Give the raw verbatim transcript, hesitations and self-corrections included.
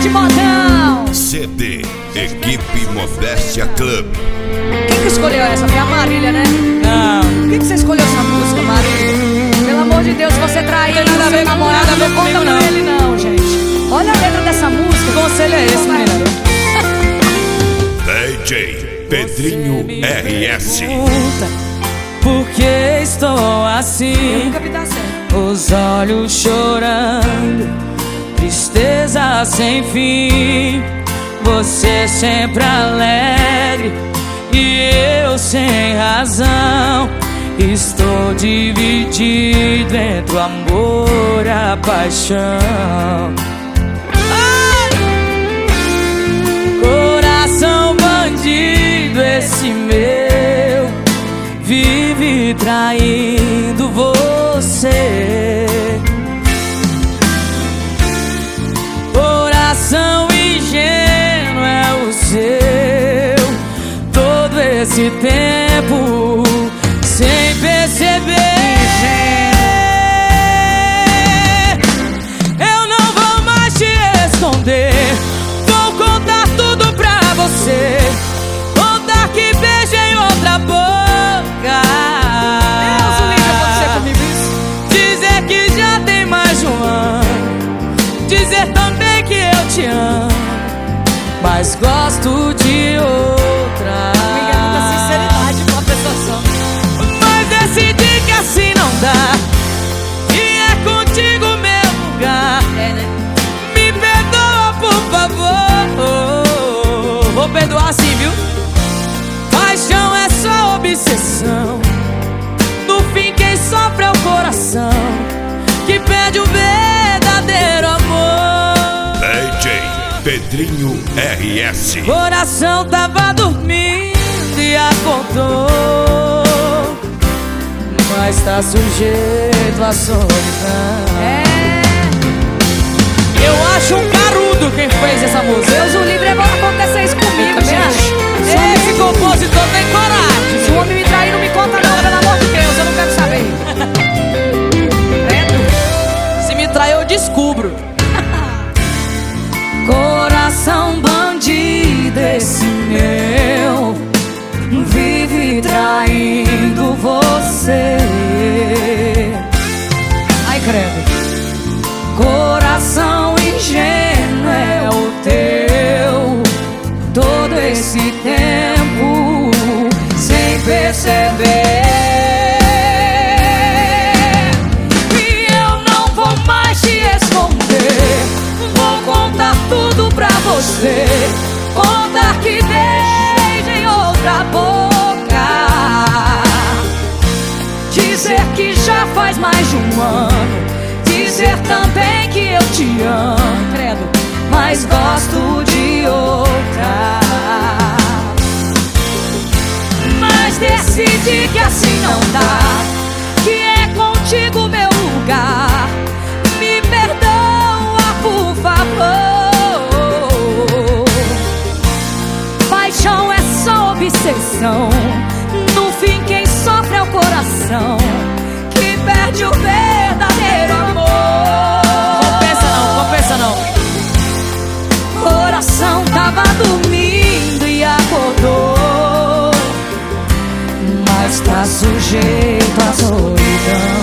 de modão. C D Equipe Modéstia Club. Quem que escolheu essa? Foi a Marília, né? Não. Por que que você escolheu essa música, Marília? Pelo amor de Deus, você traiu Não tem nada a ver seu com namorado, nada a ver não conta comigo, pra não. ele não, gente. Olha a letra dessa música. Que conselho é esse, menina? D J Pedrinho R S. Pergunta por que estou Eu assim, nunca vi dar certo. os olhos chorando, tristeza sem fim. Você sempre alegre e eu sem razão. Estou dividido entre o amor e a paixão. Coração bandido esse meu, vive traindo você. Coração ingênuo é o seu, todo esse tempo sem perceber. Eu não vou mais te esconder, vou contar tudo pra você. Contar que beijei outra boca. Deus o livre acontecer comigo isso. Dizer que já tem mais de um ano. Dizer também que eu te amo, mas gosto de outra. Amiga, muita sinceridade com a pessoa. Mas decidi que assim não dá, e é contigo meu lugar. É, né? Me perdoa, por favor. Vou perdoar sim, viu? Paixão é só obsessão. No fim quem sofre é o coração, que perde o verdadeiro amor. D J Pedrinho R S. Coração tava dormindo e acordou, mas tá sujeito à solidão. É. Eu acho um carudo quem fez essa música. Deus o livre, vai acontecer isso comigo, gente. Esse compositor tem coragem. Se o homem me trair, não me conta não, pelo amor de Deus, eu não quero saber. Credo. Se me trair eu descubro. Coração bandido esse meu, vive traindo você. Ai, credo. Coração ingênuo é o teu, todo esse tempo sem perceber. E eu não vou mais te esconder, vou contar tudo pra você. Contar que beijei em outra boca, dizer que já faz mais de um ano, dizer também que eu te amo, credo, mas gosto de outra. Mas decidi que assim não dá, que é contigo meu lugar. Me perdoa, por favor. Paixão é só obsessão, no fim quem sofre é o coração, que perde o verdadeiro amor. Compensa não, compensa não. Coração tava dormindo e acordou, mas tá sujeito à solidão.